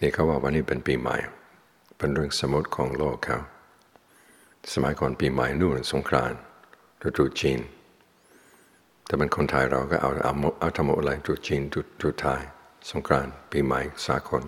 นี่เขาว่าวันนี้เป็นปีใหม่เป็นเรื่องสมมติของโลกเขาสมัยก่อนปีใหม่นู่นสงกรานต์ตรุษจีนแต่เป็นคนไทยเราก็เอาทำอะไรตรุษจีนตรุษไทยสงกรานต์ปีใหม่สากล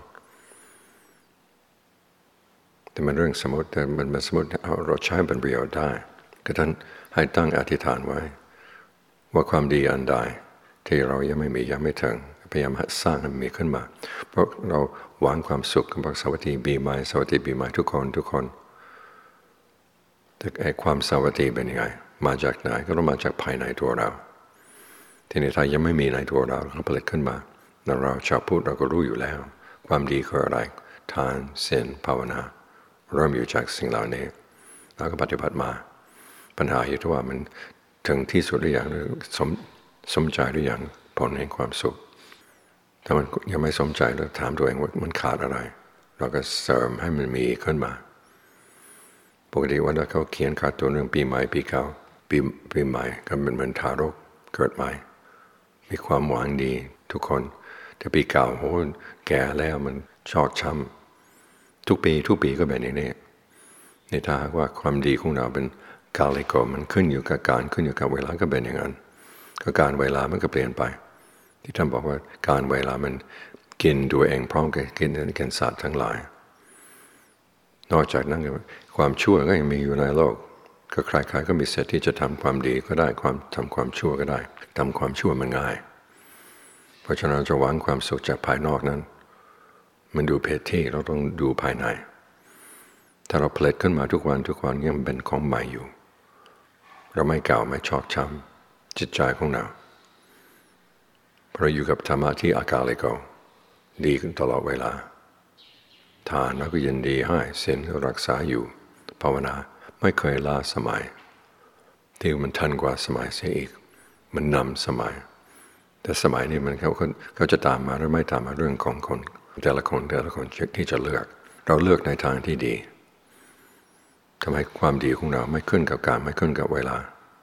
แต่มันเรื่องสมมติแต่มันสมมติเราใช้เป็นประโยชน์ได้ก็ท่านให้ตั้งอธิษฐานไว้ว่าความดีอันใดที่เรายังไม่มียังไม่ถึงพยายามสร้างให้มีขึ้นมาเพราะเราหวังความสุขกับสวัสดีปีใหม่สวัสดีปีใหม่ทุกคนแต่ไอ้ความสวัสดีเป็นยังไงมาจากไหนก็ต้องมาจากภายในตัวเราที่ในไทยยังไม่มีในตัวเราเขาผลิตขึ้นมาแล้วเราชาวพุทธเราก็รู้อยู่แล้วความดีคืออะไรทานศีลภาวนาเริ่มอยู่จากสิ่งเหล่านี้เราก็ปฏิบัติมาปัญหาอยู่ที่ว่ามันถึงที่สุดหรือยังสมใจหรือยังผลแห่งความสุขถ้ามันยังไม่สมใจเราถามตัวเองว่ามันขาดอะไรเราก็เสริมให้มันมีขึ้นมาปกติวันนั้นเขาเขียนการ์ตูนเรื่องปีใหม่ปีเก่าปีใหม่ก็เป็นเหมือนทารกเกิดใหม่มีความหวังดีทุกคนแต่ปีเก่าโอ้แก่แล้วมันชอกช้ำทุกปีก็เป็นอย่างนี้ในทางว่าความดีของเราเป็นกาลิโกมันขึ้นอยู่กับการขึ้นอยู่กับเวลาก็เป็นอย่างนั้นก็การเวลามันก็เปลี่ยนไปที่ท่านบอกว่าการเวลามันกินตัวเองพร้อมกับกินสัตว์ทั้งหลายนอกจากนั้นความชั่วก็ยังมีอยู่ในโลกก็ใครๆก็มีสิทธิ์ที่จะทำความดีก็ได้ทำความชั่วก็ได้ทำความชั่วมันง่ายเพราะฉะนั้นจะหวังความสุขจากภายนอกนั้นมันดูเพศที่เราต้องดูภายในถ้าเราผลิตขึ้นมาทุกวันยังเป็นของใหม่อยู่เราไม่เก่าไม่ชอกช้ำจิตใจของเราเพราะอยู่กับธรรมะที่อากาลิโกดีขึ้นตลอดเวลาทานแล้วก็ยินดีให้ศีลรักษาอยู่ภาวนาไม่เคยล้าสมัยที่มันทันกว่าสมัยเสียอีกมันนำสมัยแต่สมัยนี้มันเขาจะตามมาหรือไม่ตามมาเรื่องของคนแต่ละคนที่จะเลือกเราเลือกในทางที่ดีทำให้ความดีของเราไม่ขึ้นกับการไม่ขึ้นกับเวลา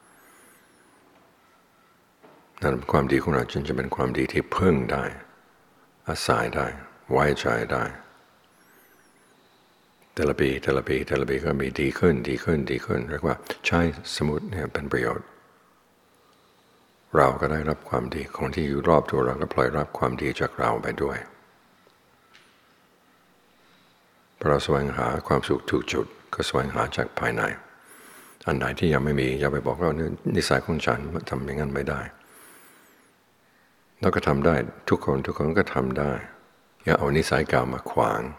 นั่นความดีของเราจึงจะเป็นความดีที่พึ่งได้อาศัยได้ไว้ใจได้แต่ละปีก็มีดีขึ้นเรียกว่าใช้สมุดเนี่ยเป็นประโยชน์เราก็ได้รับความดีของที่อยู่รอบตัวเราก็พลอยรับความดีจากเราไปด้วยเพราะเราแสวงหาความสุขถูกจุดก็แสวงหาจากภายในอันไหนที่ยังไม่มีอย่าไปบอกว่านิสัยของฉันทำอย่างนั้นไม่ได้เราก็ทำได้ทุกคนก็ทำได้อย่าเอานิสัยเก่ามาขวาง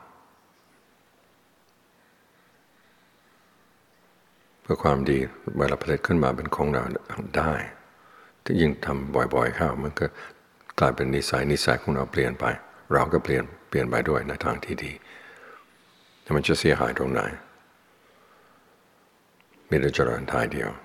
เพื่อความดีเวลาผลิตขึ้นมาเป็นของเราได้ถ้ายิ่งทำบ่อยๆเข้ามันก็กลายเป็นนิสัยของเราเปลี่ยนไปเราก็เปลี่ยนไปด้วยในทางที่ดีแต่มันจะเสียหายตรงไหนมีแต่เจริญทายเดียว